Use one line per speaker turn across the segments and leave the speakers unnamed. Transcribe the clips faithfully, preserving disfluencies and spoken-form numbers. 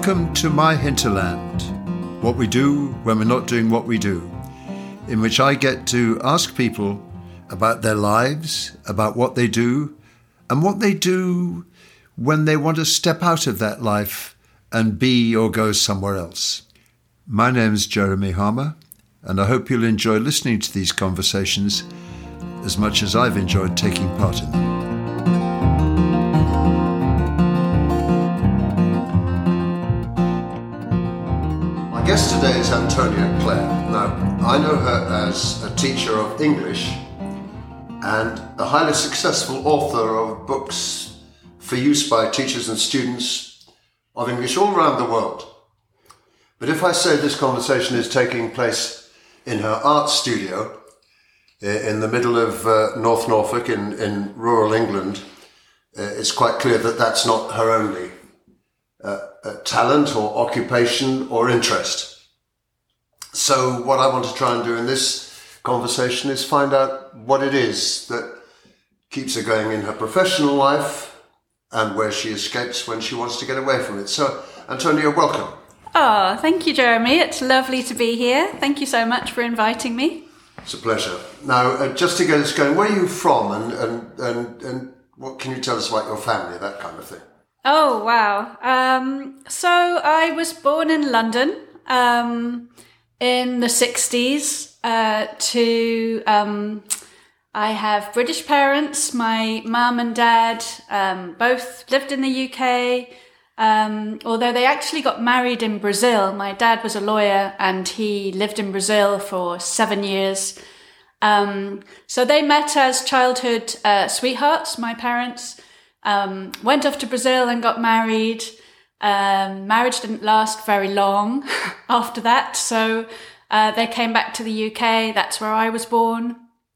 Welcome to my hinterland, what we do when we're not doing what we do, in which I get to ask people about their lives, about what they do, and what they do when they want to step out of that life and be or go somewhere else. My name's Jeremy Harmer, and I hope you'll enjoy listening to these conversations as much as I've enjoyed taking part in them. My guest today is Antonia Clare. Now, I know her as a teacher of English and a highly successful author of books for use by teachers and students of English all around the world. But if I say this conversation is taking place in her art studio in the middle of uh, North Norfolk in, in rural England, uh, it's quite clear that that's not her only uh, uh, talent or occupation or interest. So what I want to try and do in this conversation is find out what it is that keeps her going in her professional life and where she escapes when she wants to get away from it. So, Antonia, welcome.
Oh, thank you, Jeremy. It's lovely to be here. Thank you so much for inviting me.
It's a pleasure. Now, uh, just to get us going, where are you from and, and, and, and what can you tell us about your family, that kind of thing?
Oh, wow. Um, so I was born in London um, in the sixties uh, to... Um, I have British parents. My mum and dad um, both lived in the U K, um, although they actually got married in Brazil. My dad was a lawyer and he lived in Brazil for seven years. Um, so they met as childhood uh, sweethearts, my parents. Um, went off to Brazil and got married. Um, marriage didn't last very long after that. So uh, they came back to the U K. That's where I was born.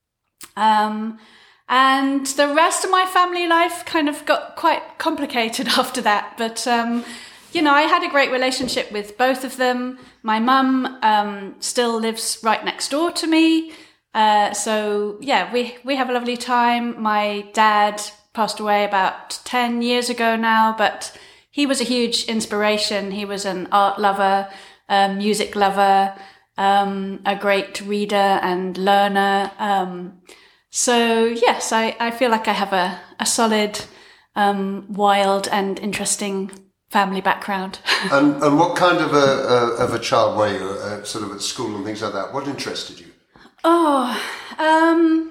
Um, and the rest of my family life kind of got quite complicated after that. But, um, you know, I had a great relationship with both of them. My mum, um, still lives right next door to me. Uh, so yeah, we, we have a lovely time. My dad passed away about ten years ago now, but he was a huge inspiration. He was an art lover, a music lover, um, a great reader and learner. Um, so yes, I, I feel like I have a, a solid, um, wild and interesting family background.
and, and what kind of a, a of a child were you, uh, sort of at school and things like that? What interested you?
Oh, um,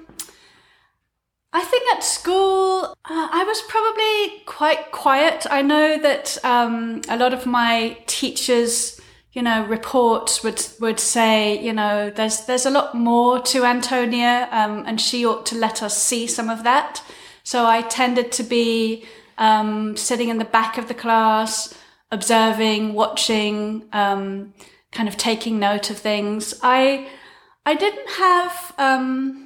I think at school, uh, I was probably quite quiet. I know that um, a lot of my teachers, you know, reports would would say, you know, there's there's a lot more to Antonia, um, and she ought to let us see some of that. So I tended to be um, sitting in the back of the class, observing, watching, um, kind of taking note of things. I I didn't have. Um,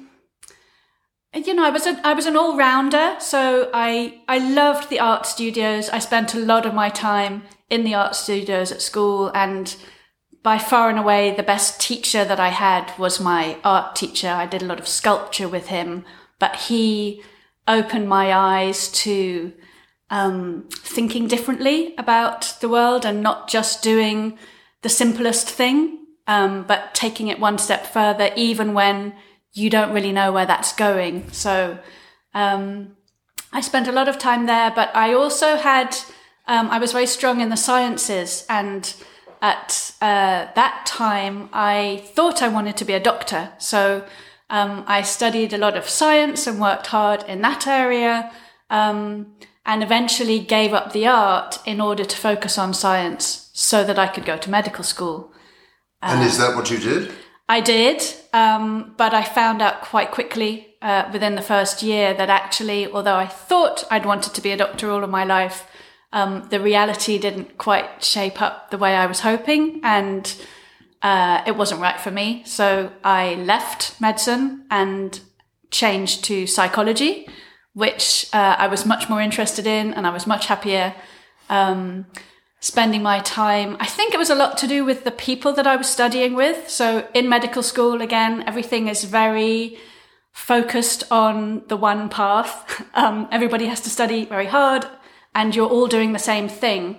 You know, I was a, I was an all-rounder, so I I loved the art studios. I spent a lot of my time in the art studios at school, and by far and away the best teacher that I had was my art teacher. I did a lot of sculpture with him, but he opened my eyes to um, thinking differently about the world and not just doing the simplest thing, um, but taking it one step further, even when you don't really know where that's going. So um, I spent a lot of time there, but I also had, um, I was very strong in the sciences. And at uh, that time, I thought I wanted to be a doctor. So um, I studied a lot of science and worked hard in that area, um, and eventually gave up the art in order to focus on science so that I could go to medical school.
And uh, is that what you did?
I did, um, but I found out quite quickly uh, within the first year that actually, although I thought I'd wanted to be a doctor all of my life, um, the reality didn't quite shape up the way I was hoping, and uh, it wasn't right for me. So I left medicine and changed to psychology, which uh, I was much more interested in, and I was much happier um spending my time. I think it was a lot to do with the people that I was studying with. So in medical school, again, everything is very focused on the one path. Um, everybody has to study very hard and you're all doing the same thing.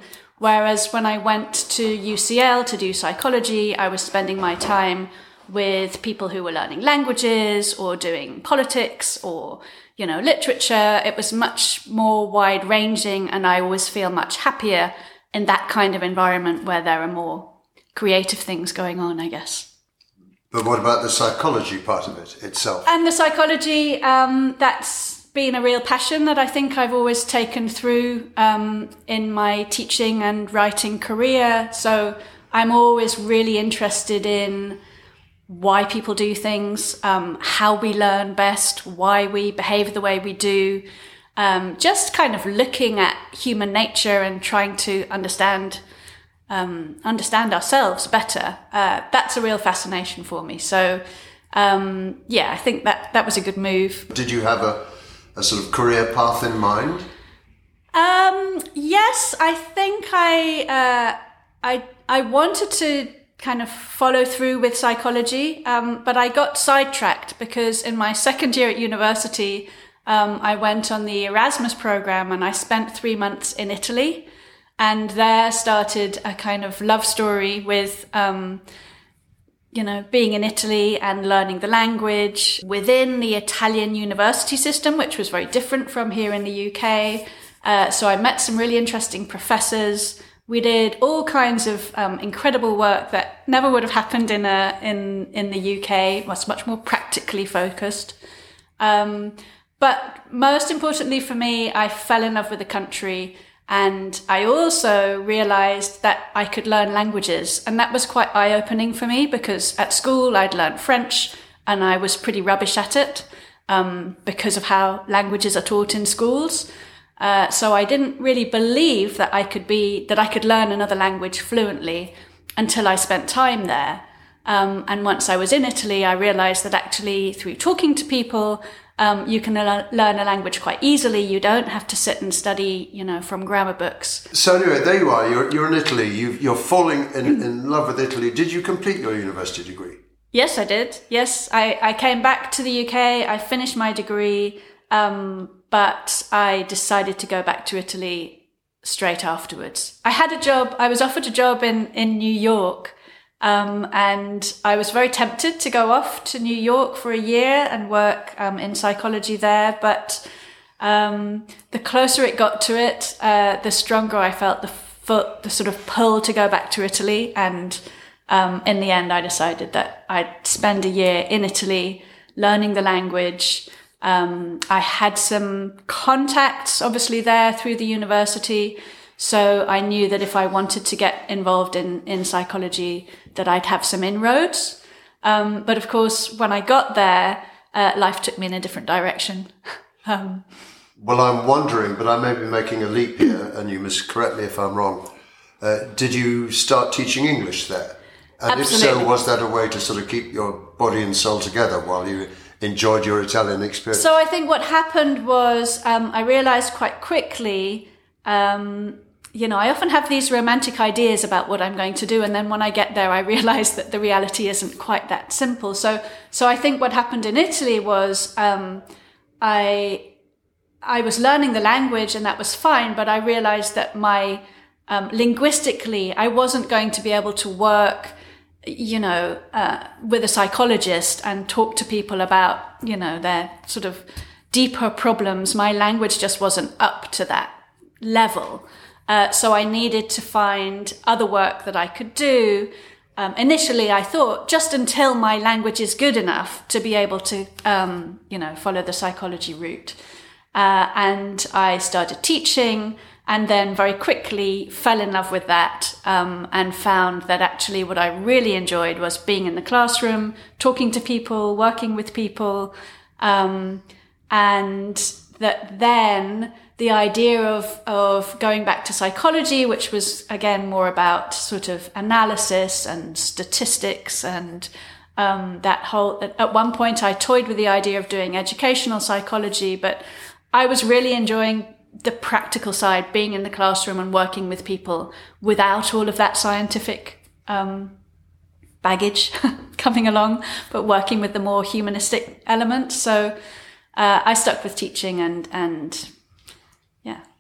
Whereas when I went to U C L to do psychology, I was spending my time with people who were learning languages or doing politics or, you know, literature. It was much more wide ranging, and I always feel much happier in that kind of environment where there are more creative things going on, I guess.
But what about the psychology part of it itself? And
the psychology, um, that's been a real passion that I think I've always taken through um, in my teaching and writing career. So I'm always really interested in why people do things, um, how we learn best, why we behave the way we do, um, just kind of looking at human nature and trying to understand um, understand ourselves better. Uh, that's a real fascination for me. So, um, yeah, I think that that was a good move.
Did you have a, a sort of career path in mind?
Um, yes, I think I uh, I I wanted to kind of follow through with psychology, um, but I got sidetracked because in my second year at university, um, I went on the Erasmus program and I spent three months in Italy, and there started a kind of love story with, um, you know, being in Italy and learning the language within the Italian university system, which was very different from here in the U K. Uh, so I met some really interesting professors. We did all kinds of um, incredible work that never would have happened in a in in the U K. It was much more practically focused. Um, but most importantly for me, I fell in love with the country, and I also realized that I could learn languages, and that was quite eye-opening for me because at school I'd learned French and I was pretty rubbish at it um, because of how languages are taught in schools. Uh, so I didn't really believe that I could be, that I could learn another language fluently until I spent time there. Um, and once I was in Italy, I realized that actually through talking to people, um, you can le- learn a language quite easily. You don't have to sit and study, you know, from grammar books.
So anyway, there you are. You're, you're in Italy. You've, you're falling in, in love with Italy. Did you complete your university degree?
Yes, I did. Yes, I, I came back to the U K. I finished my degree. Um, But I decided to go back to Italy straight afterwards. I had a job, I was offered a job in, in New York, um, and I was very tempted to go off to New York for a year and work um, in psychology there. But um, the closer it got to it, uh, the stronger I felt the, foot, the sort of pull to go back to Italy. And um, in the end, I decided that I'd spend a year in Italy learning the language. Um, I had some contacts, obviously, there through the university. So I knew that if I wanted to get involved in, in psychology, that I'd have some inroads. Um, but of course, when I got there, uh, life took me in a different direction. um,
well, I'm wondering, but I may be making a leap here, and you must correct me if I'm wrong. Uh, did you start teaching English there? And
Absolutely.
If so, was that a way to sort of keep your body and soul together while you enjoyed your Italian experience?
So I think what happened was um, I realized quite quickly, um, you know, I often have these romantic ideas about what I'm going to do. And then when I get there, I realize that the reality isn't quite that simple. So so I think what happened in Italy was um, I I was learning the language, and that was fine. But I realized that my um, linguistically, I wasn't going to be able to work, you know, uh, with a psychologist and talk to people about, you know, their sort of deeper problems. My language just wasn't up to that level. Uh, so I needed to find other work that I could do. Um, initially, I thought just until my language is good enough to be able to, um, you know, follow the psychology route. Uh, and I started teaching, and then very quickly fell in love with that, um, and found that actually what I really enjoyed was being in the classroom, talking to people, working with people, um, and that then the idea of, of going back to psychology, which was again more about sort of analysis and statistics and um, that whole, at one point I toyed with the idea of doing educational psychology, but I was really enjoying the practical side, being in the classroom and working with people without all of that scientific um, baggage coming along, but working with the more humanistic elements. So uh, I stuck with teaching, and and yeah,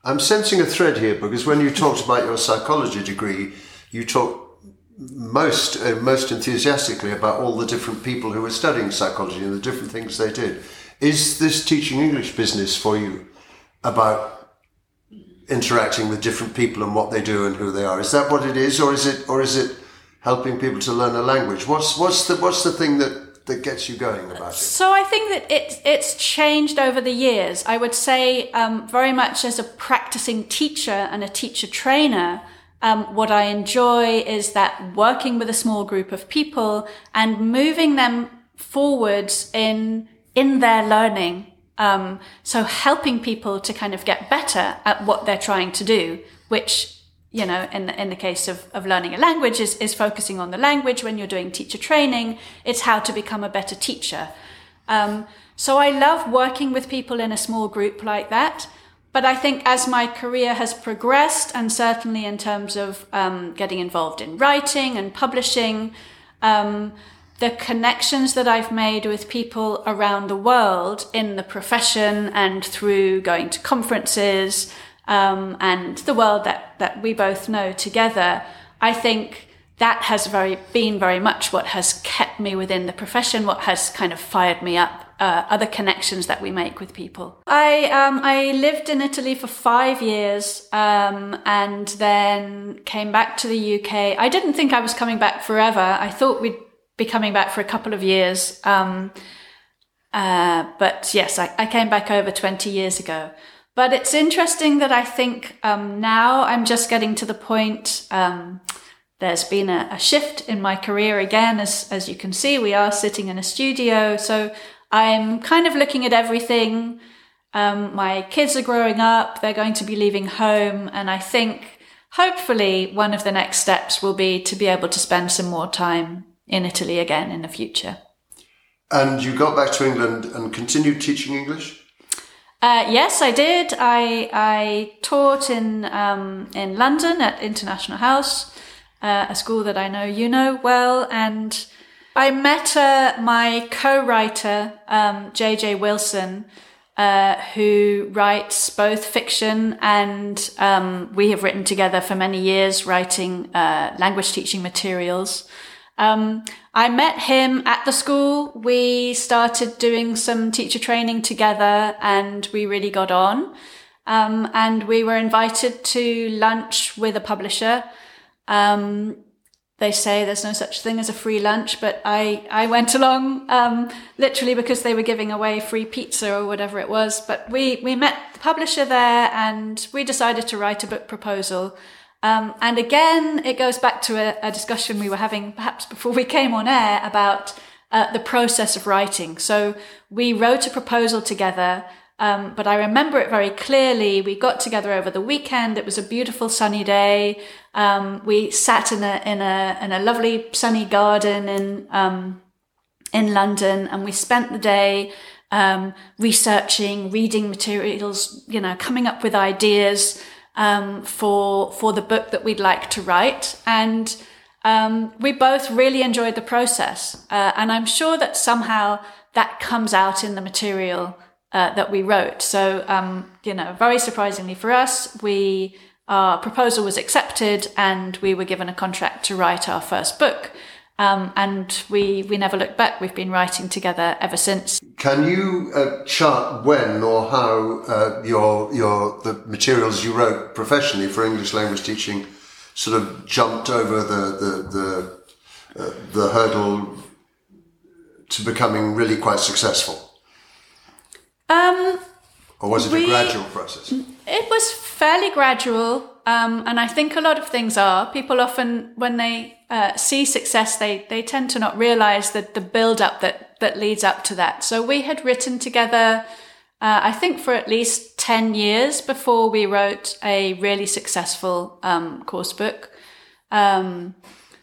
I'm sensing a thread here, because when you talked about your psychology degree, you talked most uh, most enthusiastically about all the different people who were studying psychology and the different things they did. Is this teaching English business for you about interacting with different people and what they do and who they are? Is that what it is, or is it or is it helping people to learn a language? What's what's the what's the thing that, that gets you going about it?
So I think that it, it's changed over the years. I would say um, very much as a practicing teacher and a teacher trainer, um, what I enjoy is that working with a small group of people and moving them forwards in in their learning. Um, so helping people to kind of get better at what they're trying to do, which, you know, in the, in the case of, of learning a language is, is focusing on the language. When you're doing teacher training, it's how to become a better teacher. Um, so I love working with people in a small group like that. But I think as my career has progressed, and certainly in terms of um, getting involved in writing and publishing, um, the connections that I've made with people around the world in the profession and through going to conferences, um, and the world that, that we both know together, I think that has very been very much what has kept me within the profession, what has kind of fired me up, uh, other connections that we make with people. I, um, I lived in Italy for five years, um, and then came back to the U K. I didn't think I was coming back forever. I thought we'd be coming back for a couple of years. Um, uh, but yes, I, I came back over twenty years ago. But it's interesting that I think um, now I'm just getting to the point, um, there's been a, a shift in my career again. As, as you can see, we are sitting in a studio. So I'm kind of looking at everything. Um, my kids are growing up. They're going to be leaving home. And I think hopefully one of the next steps will be to be able to spend some more time in Italy again in the future.
And you got back to England and continued teaching English?
Uh, yes, I did. I I taught in um, in London at International House, uh, a school that I know you know well, and I met uh, my co-writer um, J J Wilson, uh, who writes both fiction and um, we have written together for many years, writing uh, language teaching materials. Um, I met him at the school. We started doing some teacher training together and we really got on. Um, and we were invited to lunch with a publisher. Um, they say there's no such thing as a free lunch, but I, I went along, um, literally because they were giving away free pizza or whatever it was. But we, we met the publisher there and we decided to write a book proposal. Um, and again, it goes back to a, a discussion we were having perhaps before we came on air about uh, the process of writing. So we wrote a proposal together, um, but I remember it very clearly. We got together over the weekend. It was a beautiful sunny day. Um, we sat in a in a in a lovely sunny garden in um, in London, and we spent the day um, researching, reading materials, you know, coming up with ideas. Um, for for the book that we'd like to write, and um, we both really enjoyed the process, uh, and I'm sure that somehow that comes out in the material uh, that we wrote. So, um, you know, very surprisingly for us, we our proposal was accepted, and we were given a contract to write our first book. Um, and we, we never looked back. We've been writing together ever since.
Can you uh, chart when or how uh, your your the materials you wrote professionally for English language teaching sort of jumped over the the the, uh, the hurdle to becoming really quite successful?
Um,
or was it
we,
a gradual process?
It was fairly gradual. Um, and I think a lot of things are. People often, when they uh, see success, they they tend to not realize that the build-up that, that leads up to that. So we had written together, uh, I think, for at least ten years before we wrote a really successful um, course book. Um,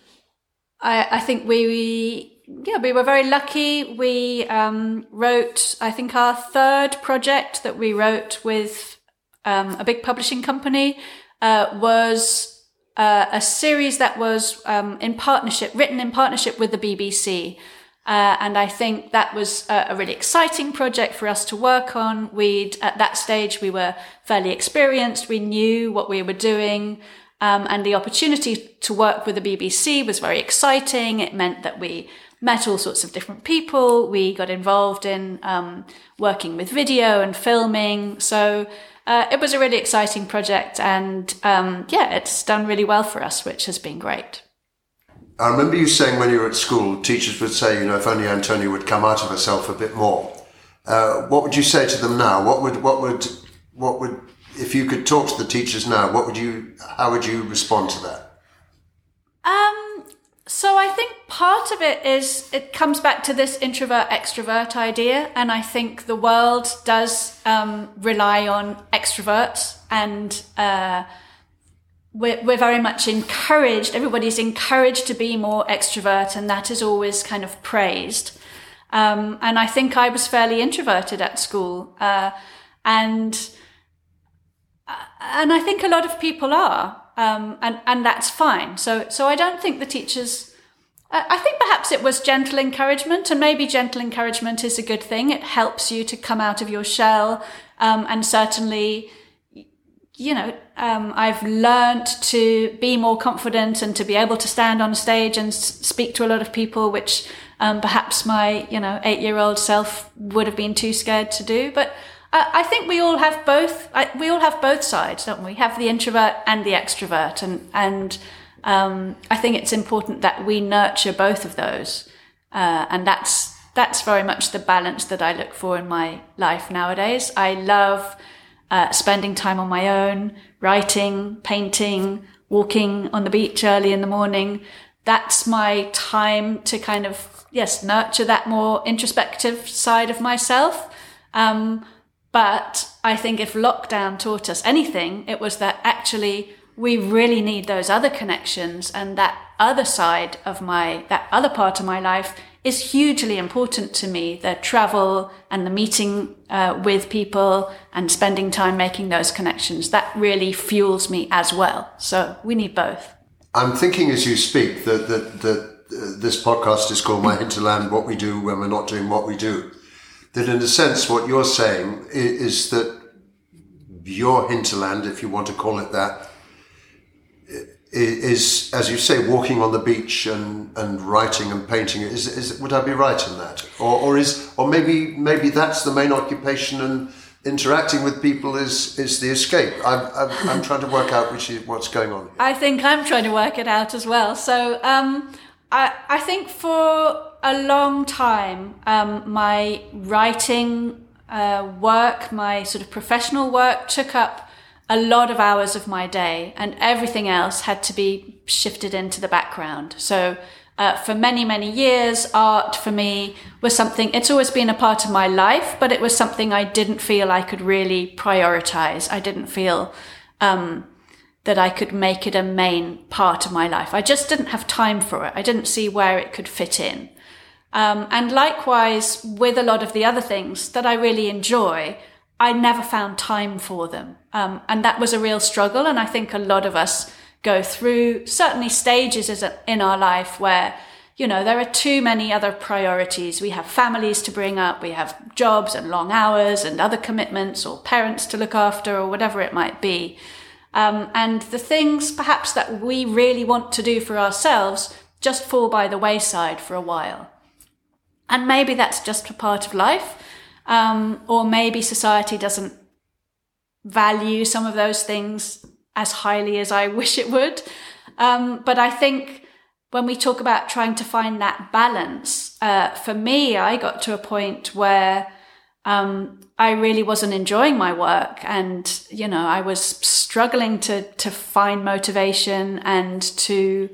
I, I think we, we, yeah, we were very lucky. We um, wrote, I think, our third project that we wrote with um, a big publishing company. Uh, was uh, a series that was um, in partnership, written in partnership with the B B C. Uh, and I think that was a, a really exciting project for us to work on. We'd, at that stage, we were fairly experienced. We knew what we were doing. Um, and the opportunity to work with the B B C was very exciting. It meant that we met all sorts of different people. We got involved in um, working with video and filming. So uh, it was a really exciting project. And um, yeah, it's done really well for us, which has been great.
I remember you saying when you were at school, teachers would say, you know, if only Antonia would come out of herself a bit more. Uh, what would you say to them now? What would, what would, what would, if you could talk to the teachers now, what would you, how would you respond to that?
Um, so I think part of it is, it comes back to this introvert extrovert idea. And I think the world does, um, rely on extroverts, and, uh, We're, we're very much encouraged, everybody's encouraged to be more extrovert, and that is always kind of praised. Um, and I think I was fairly introverted at school. Uh, and, and I think a lot of people are, um, and, and that's fine. So, so I don't think the teachers, I think perhaps it was gentle encouragement, and maybe gentle encouragement is a good thing. It helps you to come out of your shell. Um, and certainly, you know, um, I've learned to be more confident and to be able to stand on stage and s- speak to a lot of people, which um, perhaps my, you know, eight-year-old self would have been too scared to do. But I, I think we all have both. I, we all have both sides, don't we? We have the introvert and the extrovert, and and um, I think it's important that we nurture both of those, uh, and that's that's very much the balance that I look for in my life nowadays. I love Uh, spending time on my own, writing, painting, walking on the beach early in the morning. That's my time to kind of, yes, nurture that more introspective side of myself. Um, but I think if lockdown taught us anything, it was that actually we really need those other connections, and that other side of my, that other part of my life is hugely important to me. The travel and the meeting uh, with people and spending time making those connections, that really fuels me as well. So we need both.
I'm thinking as you speak that, that, that uh, this podcast is called My Hinterland, What We Do When We're Not Doing What We Do. That in a sense what you're saying is, is that your hinterland, if you want to call it that, is, as you say, walking on the beach and, and writing and painting. Is, is would I be right in that, or or is or maybe maybe that's the main occupation, and interacting with people is is the escape? I'm I'm, I'm trying to work out which is what's going on here.
I think I'm trying to work it out as well. So um, I I think for a long time, um, my writing uh, work, my sort of professional work, took up a lot of hours of my day, and everything else had to be shifted into the background. So uh, for many, many years, art for me was something, it's always been a part of my life, but it was something I didn't feel I could really prioritize. I didn't feel um, that I could make it a main part of my life. I just didn't have time for it. I didn't see where it could fit in. Um, and likewise, with a lot of the other things that I really enjoy, I never found time for them. Um, and that was a real struggle. And I think a lot of us go through certainly stages in our life where, you know, there are too many other priorities. We have families to bring up, we have jobs and long hours and other commitments, or parents to look after, or whatever it might be. Um, and the things perhaps that we really want to do for ourselves just fall by the wayside for a while. And maybe that's just a part of life. Um, or maybe society doesn't value some of those things as highly as I wish it would. Um, but I think when we talk about trying to find that balance, uh, for me, I got to a point where um, I really wasn't enjoying my work, and, you know, I was struggling to to find motivation and to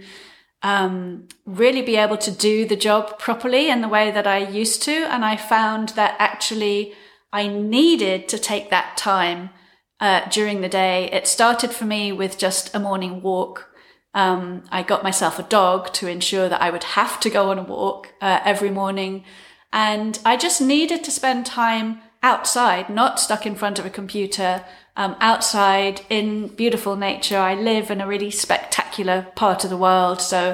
Um, really be able to do the job properly in the way that I used to. And I found that actually I needed to take that time uh, during the day. It started for me with just a morning walk. Um, I got myself a dog to ensure that I would have to go on a walk uh, every morning. And I just needed to spend time outside, not stuck in front of a computer, um, outside in beautiful nature. I live in a really spectacular part of the world. So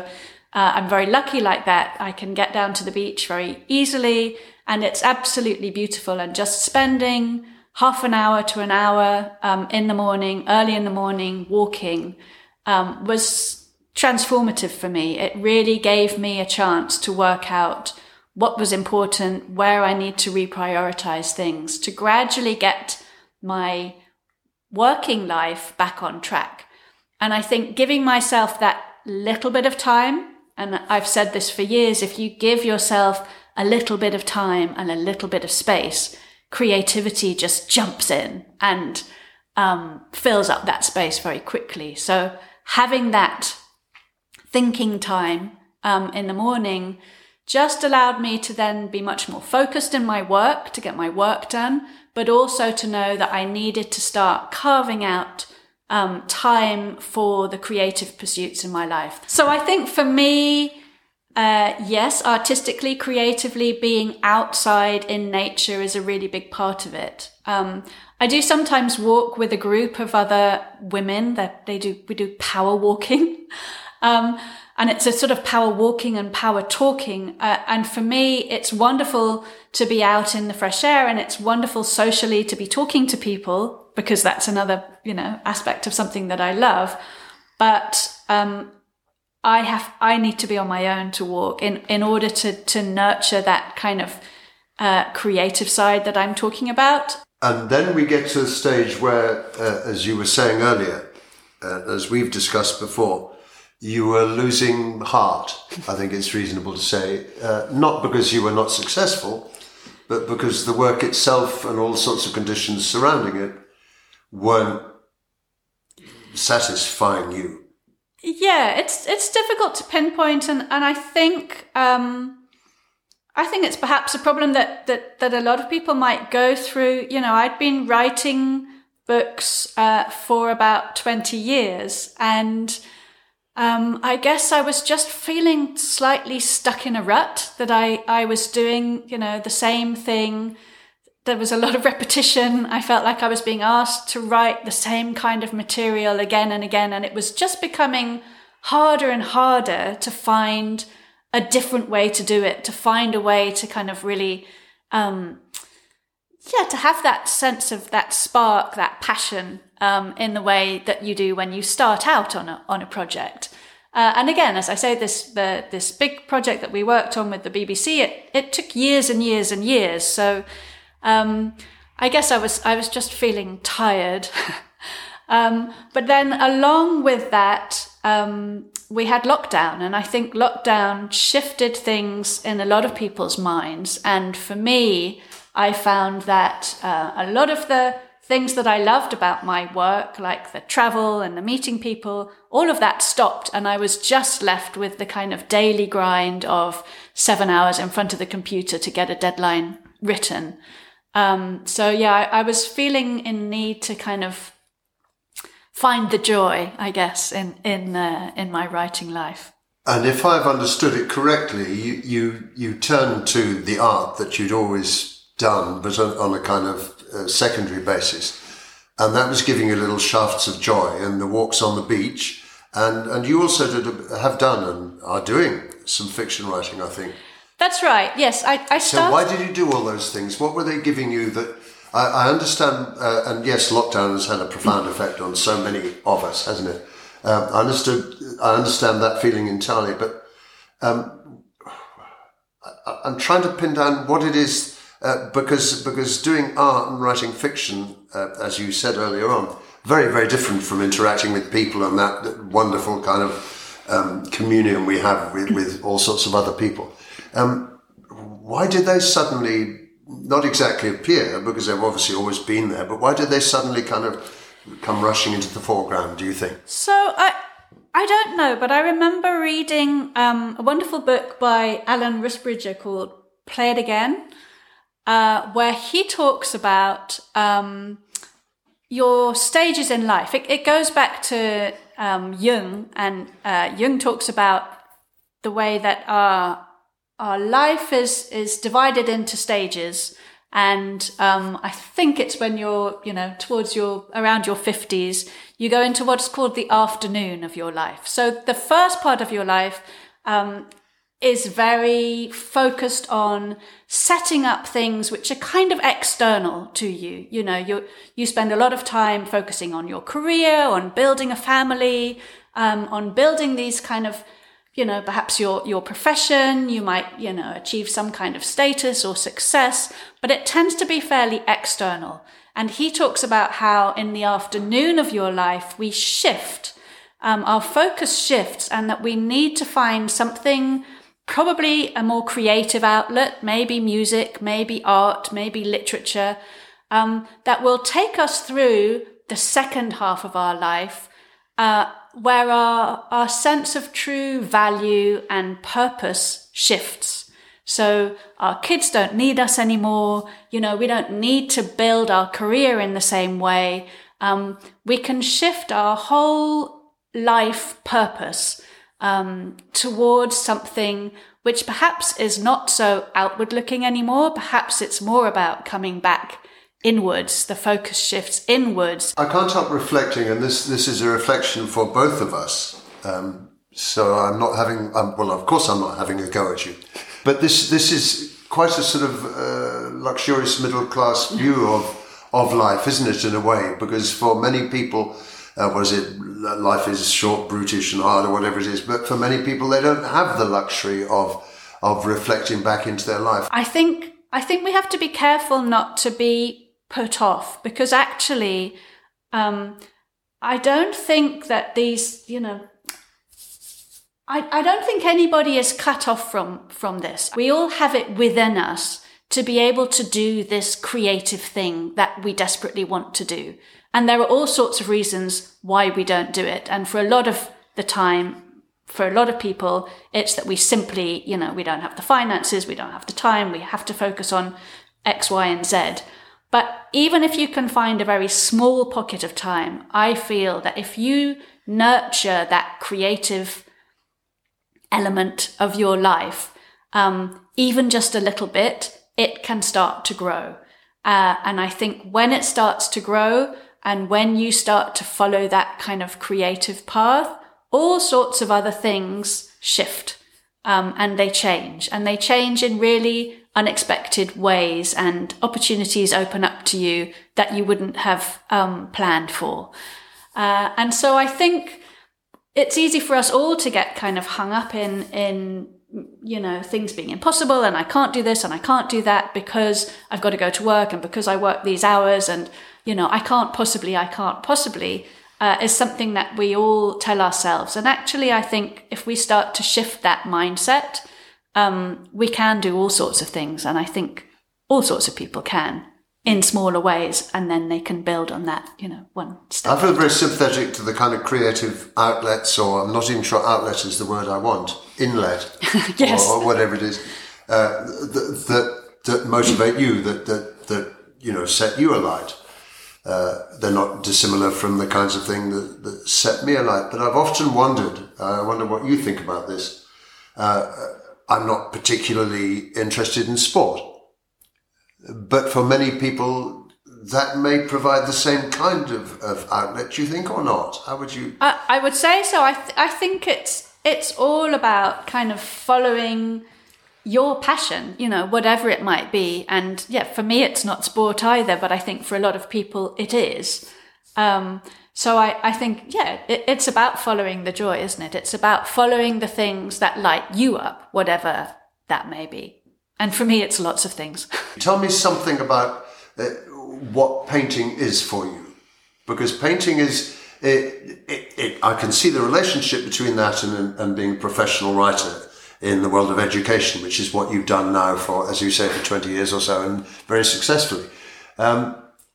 Uh, I'm very lucky like that. I can get down to the beach very easily, and it's absolutely beautiful. And just spending half an hour to an hour um, in the morning, early in the morning, walking um, was transformative for me. It really gave me a chance to work out what was important, where I need to reprioritize things, to gradually get my working life back on track. And I think giving myself that little bit of time, and I've said this for years, if you give yourself a little bit of time and a little bit of space, creativity just jumps in and um, fills up that space very quickly. So having that thinking time um, in the morning just allowed me to then be much more focused in my work, to get my work done, but also to know that I needed to start carving out um, time for the creative pursuits in my life. So I think for me, uh, yes, artistically, creatively, being outside in nature is a really big part of it. Um, I do sometimes walk with a group of other women that they do, we do power walking. um, And it's a sort of power walking and power talking. Uh, and for me, it's wonderful to be out in the fresh air, and it's wonderful socially to be talking to people, because that's another, you know, aspect of something that I love. But um, I have, I need to be on my own to walk in, in order to, to nurture that kind of uh, creative side that I'm talking about.
And then we get to the stage where, uh, as you were saying earlier, uh, as we've discussed before, you were losing heart, I think it's reasonable to say, uh, not because you were not successful, but because the work itself and all sorts of conditions surrounding it weren't satisfying you.
Yeah, it's it's difficult to pinpoint, and, and I think um, I think it's perhaps a problem that, that, that a lot of people might go through. You know, I'd been writing books uh, for about twenty years, and Um, I guess I was just feeling slightly stuck in a rut, that I, I was doing, you know, the same thing. There was a lot of repetition. I felt like I was being asked to write the same kind of material again and again. And it was just becoming harder and harder to find a different way to do it, to find a way to kind of really, um, yeah, to have that sense of that spark, that passion, um, in the way that you do when you start out on a, on a project. Uh, and again, as I say, this, the, this big project that we worked on with the B B C, it, it took years and years and years. So, um, I guess I was, I was just feeling tired. um, but then along with that, um, we had lockdown, and I think lockdown shifted things in a lot of people's minds. And for me, I found that uh, a lot of the things that I loved about my work, like the travel and the meeting people, all of that stopped, and I was just left with the kind of daily grind of seven hours in front of the computer to get a deadline written. Um, so yeah, I, I was feeling in need to kind of find the joy, I guess, in in uh, in my writing life.
And if I've understood it correctly, you you, you turned to the art that you'd always done, but on, on a kind of uh, secondary basis, and that was giving you little shafts of joy, and the walks on the beach, and and you also did a, have done and are doing some fiction writing, I think.
That's right. Yes, I, I started.
So why did you do all those things? What were they giving you that? I, I understand, uh, and yes, lockdown has had a profound effect on so many of us, hasn't it? Um, I understood. I understand that feeling entirely, but um, I, I'm trying to pin down what it is. Uh, because because doing art and writing fiction, uh, as you said earlier on, very, very different from interacting with people and that, that wonderful kind of um, communion we have with, with all sorts of other people. Um, why did they suddenly, not exactly appear, because they've obviously always been there, but why did they suddenly kind of come rushing into the foreground, do you think?
So I I don't know, but I remember reading um, a wonderful book by Alan Rusbridger called Play It Again, Uh, where he talks about um, your stages in life. It, it goes back to um, Jung, and uh, Jung talks about the way that our our life is is divided into stages, and um, I think it's when you're you know towards your around your fifties, you go into what's called the afternoon of your life. So the first part of your life um, is very focused on setting up things which are kind of external to you. You know, you you spend a lot of time focusing on your career, on building a family, um, on building these kind of, you know, perhaps your your profession. You might, you know, achieve some kind of status or success, but it tends to be fairly external. And he talks about how in the afternoon of your life, we shift, um, our focus shifts, and that we need to find something, probably a more creative outlet, maybe music, maybe art, maybe literature, um, that will take us through the second half of our life, uh, where our, our sense of true value and purpose shifts. So our kids don't need us anymore. You know, we don't need to build our career in the same way. Um, we can shift our whole life purpose um, towards something which perhaps is not so outward looking anymore. Perhaps it's more about coming back inwards. The focus shifts inwards.
I can't help reflecting, and this, this is a reflection for both of us. Um, so I'm not having, um, well, of course I'm not having a go at you. But this this is quite a sort of uh, luxurious middle class view of of life, isn't it, in a way? Because for many people, uh, what is it? Life is short, brutish, and hard, or whatever it is. But for many people, they don't have the luxury of of reflecting back into their life.
I think I think we have to be careful not to be put off, because actually, um, I don't think that these, you know. I, I don't think anybody is cut off from, from this. We all have it within us to be able to do this creative thing that we desperately want to do. And there are all sorts of reasons why we don't do it. And for a lot of the time, for a lot of people, it's that we simply, you know, we don't have the finances, we don't have the time, we have to focus on X, Y, and Z. But even if you can find a very small pocket of time, I feel that if you nurture that creative element of your life, um, even just a little bit, it can start to grow. Uh, and I think when it starts to grow, and when you start to follow that kind of creative path, all sorts of other things shift, um, and they change, and they change in really unexpected ways, and opportunities open up to you that you wouldn't have um, planned for. Uh, and so I think it's easy for us all to get kind of hung up in, in, you know, things being impossible, and I can't do this and I can't do that because I've got to go to work, and because I work these hours, and, you know, I can't possibly, I can't possibly, uh, is something that we all tell ourselves. And actually, I think if we start to shift that mindset, um, we can do all sorts of things. And I think all sorts of people can, in smaller ways, and then they can build on that, you know, one step.
I feel very sympathetic to the kind of creative outlets, or I'm not even sure outlet is the word I want, inlet,
yes.
or, or whatever it is, uh, that, that that motivate you, that that that you know set you alight. Uh, they're not dissimilar from the kinds of thing that, that set me alight. But I've often wondered, uh, I wonder what you think about this. Uh, I'm not particularly interested in sport. But for many people, that may provide the same kind of, of outlet, you think, or not? How would you?
I, I would say so. I th- I think it's it's all about kind of following your passion, you know, whatever it might be. And yeah, for me, it's not sport either, but I think for a lot of people, it is. Um, so I, I think, yeah, it, it's about following the joy, isn't it? It's about following the things that light you up, whatever that may be. And for me, it's lots of things.
Tell me something about uh, what painting is for you. Because painting is, it, it, it, I can see the relationship between that and, and being a professional writer in the world of education, which is what you've done now for, as you say, for twenty years or so, and very successfully. Um,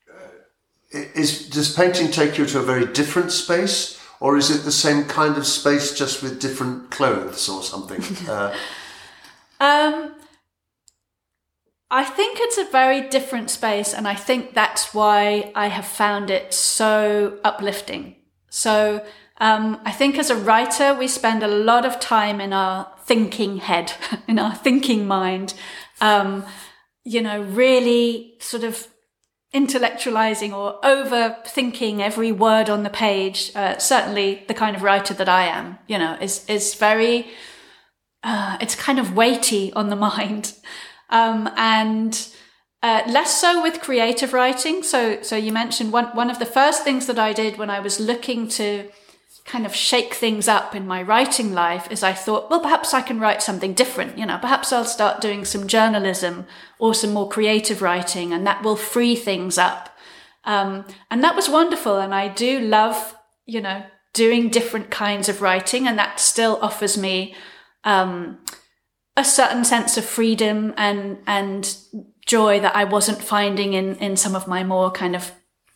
is, does painting take you to a very different space, or is it the same kind of space just with different clothes or something? Uh,
um. I think it's a very different space, and I think that's why I have found it so uplifting. So um, I think as a writer, we spend a lot of time in our thinking head, in our thinking mind, um, you know, really sort of intellectualizing or overthinking every word on the page. Uh, certainly the kind of writer that I am, you know, is, is very uh, it's kind of weighty on the mind. Um, and uh, less so with creative writing. So, so you mentioned one, one of the first things that I did when I was looking to kind of shake things up in my writing life is I thought, well, perhaps I can write something different. You know, perhaps I'll start doing some journalism or some more creative writing, and that will free things up. Um, and that was wonderful. And I do love, you know, doing different kinds of writing, and that still offers me um, a certain sense of freedom and and joy that I wasn't finding in in some of my more kind of,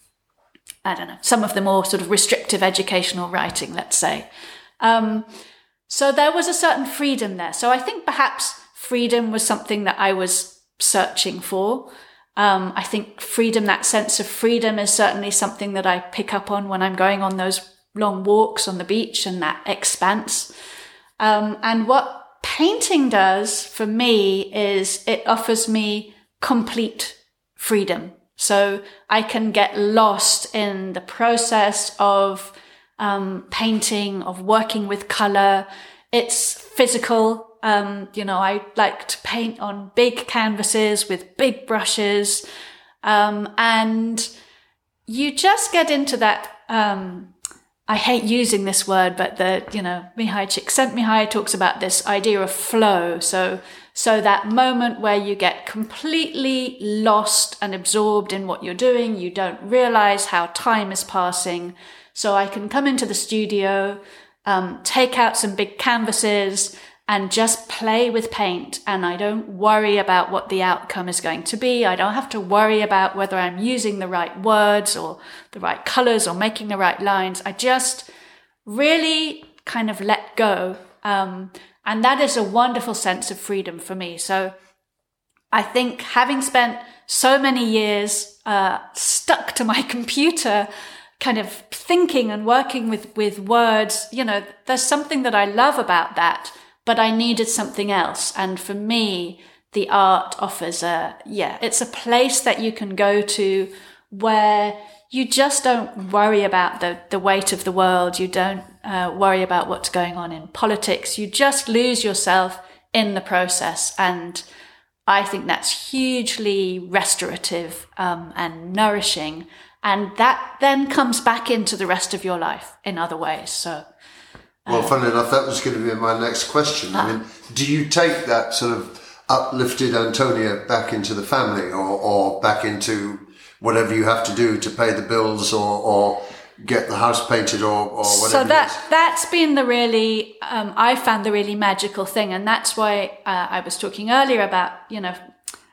I don't know, some of the more sort of restrictive educational writing, let's say. Um, so there was a certain freedom there. So I think perhaps freedom was something that I was searching for. Um, I think freedom, that sense of freedom, is certainly something that I pick up on when I'm going on those long walks on the beach and that expanse. Um, and what painting does for me is it offers me complete freedom. So I can get lost in the process of um, painting, of working with color. It's physical. Um, you know, I like to paint on big canvases with big brushes. Um, and you just get into that, um, I hate using this word, but the, you know, Mihai Csikszentmihalyi talks about this idea of flow. So, so that moment where you get completely lost and absorbed in what you're doing, you don't realize how time is passing. So I can come into the studio, um, take out some big canvases and just play with paint. And I don't worry about what the outcome is going to be. I don't have to worry about whether I'm using the right words or the right colors or making the right lines. I just really kind of let go. Um, and that is a wonderful sense of freedom for me. So I think having spent so many years uh, stuck to my computer, kind of thinking and working with, with words, you know, there's something that I love about that. But I needed something else. And for me, the art offers a, yeah, it's a place that you can go to where you just don't worry about the, the weight of the world. You don't uh, worry about what's going on in politics. You just lose yourself in the process. And I think that's hugely restorative um, and nourishing. And that then comes back into the rest of your life in other ways. So.
Well, funny enough, that was going to be my next question. I mean, do you take that sort of uplifted Antonia back into the family or, or back into whatever you have to do to pay the bills or, or get the house painted or, or whatever?
So that, that's been the really, um, I found the really magical thing. And that's why uh, I was talking earlier about, you know,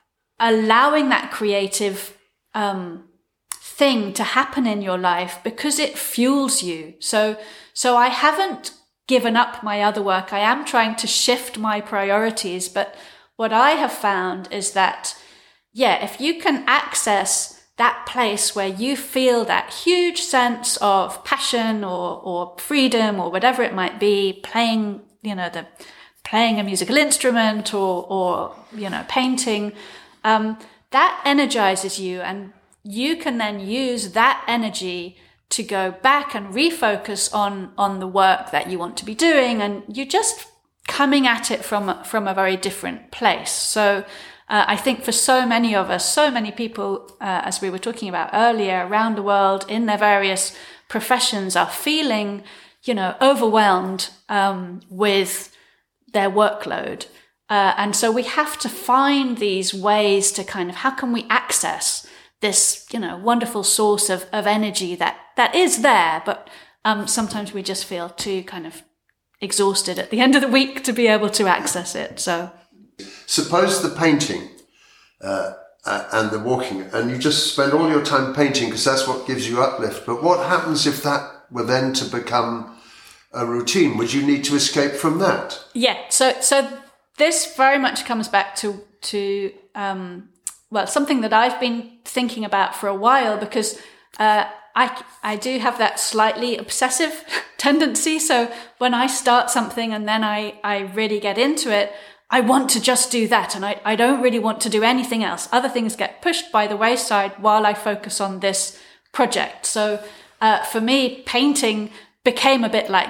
allowing that creative um, thing to happen in your life because it fuels you. So, so I haven't given up my other work. I am trying to shift my priorities. But what I have found is that, yeah, if you can access that place where you feel that huge sense of passion or, or freedom or whatever it might be, playing, you know, the playing a musical instrument or, or, you know, painting, um, that energizes you. And you can then use that energy to go back and refocus on, on the work that you want to be doing. And you're just coming at it from, from a very different place. So, uh, I think for so many of us, so many people, uh, as we were talking about earlier, around the world in their various professions are feeling, you know, overwhelmed, um, with their workload. Uh, and so we have to find these ways to kind of, how can we access this, you know, wonderful source of, of energy that, that is there, but um, sometimes we just feel too kind of exhausted at the end of the week to be able to access it. So,
suppose the painting uh, uh, and the walking, and you just spend all your time painting because that's what gives you uplift. But what happens if that were then to become a routine? Would you need to escape from that?
Yeah. So, so this very much comes back to to. Um, Well, something that I've been thinking about for a while because uh, I I do have that slightly obsessive tendency. So when I start something and then I, I really get into it, I want to just do that. And I, I don't really want to do anything else. Other things get pushed by the wayside while I focus on this project. So uh, for me, painting became a bit like that.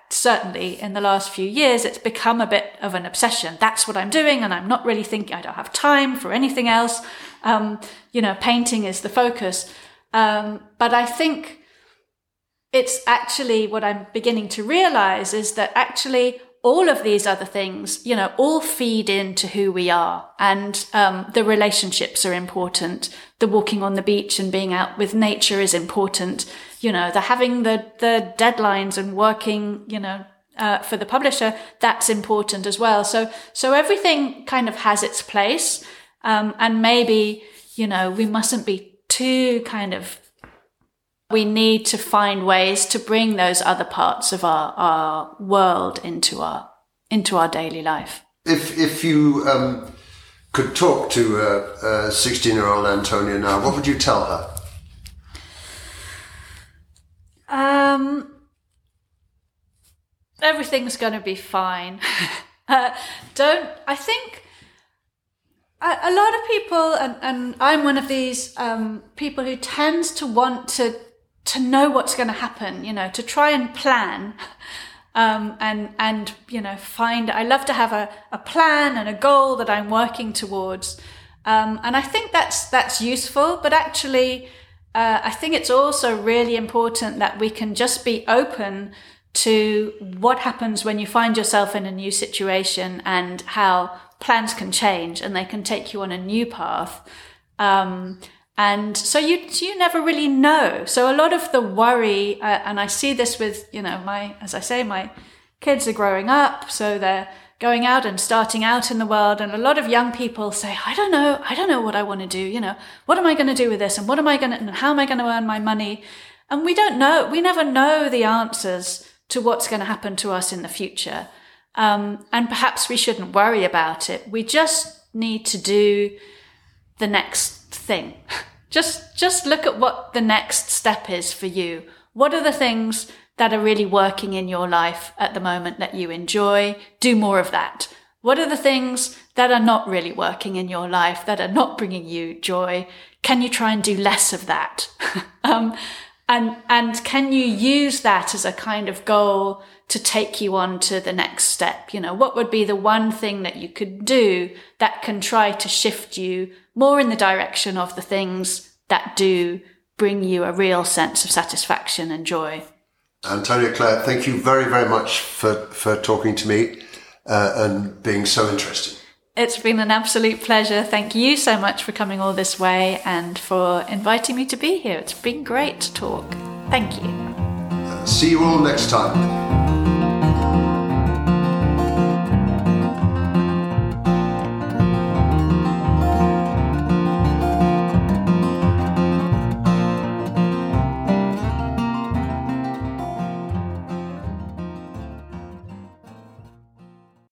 certainly in the last few years, it's become a bit of an obsession. That's what I'm doing, and I'm not really thinking, I don't have time for anything else. Um, you know, painting is the focus. Um, but I think it's actually what I'm beginning to realize is that actually all of these other things, you know, all feed into who we are. And um, the relationships are important. The walking on the beach and being out with nature is important. You know, the having the, the deadlines and working, you know, uh, for the publisher, that's important as well. So, so everything kind of has its place. Um, and maybe, you know, we mustn't be too kind of, we need to find ways to bring those other parts of our, our world into our, into our daily life. If,
if you, um, could talk to a sixteen-year-old Antonia now, what would you tell her?
Um, everything's going to be fine. uh, don't, I think a, a lot of people, and, and I'm one of these um, people who tends to want to to know what's going to happen, you know, to try and plan. Um, and, and, you know, find, I love to have a, a plan and a goal that I'm working towards. Um, and I think that's, that's useful, but actually, uh, I think it's also really important that we can just be open to what happens when you find yourself in a new situation and how plans can change and they can take you on a new path. Um, And so you you never really know. So a lot of the worry, uh, and I see this with, you know, my, as I say, my kids are growing up, so they're going out and starting out in the world. And a lot of young people say, I don't know, I don't know what I want to do. You know, what am I going to do with this? And what am I going to, and how am I going to earn my money? And we don't know. We never know the answers to what's going to happen to us in the future. Um, and perhaps we shouldn't worry about it. We just need to do the next thing. Just, just look at what the next step is for you. What are the things that are really working in your life at the moment that you enjoy? Do more of that. What are the things that are not really working in your life, that are not bringing you joy? Can you try and do less of that? um, and, and can you use that as a kind of goal to take you on to the next step? You know, what would be the one thing that you could do that can try to shift you more in the direction of the things that do bring you a real sense of satisfaction and joy?
Antonia Claire, thank you very, very much for, for talking to me uh, and being so interesting.
It's been an absolute pleasure. Thank you so much for coming all this way and for inviting me to be here. It's been great to talk. Thank you.
Uh, see you all next time.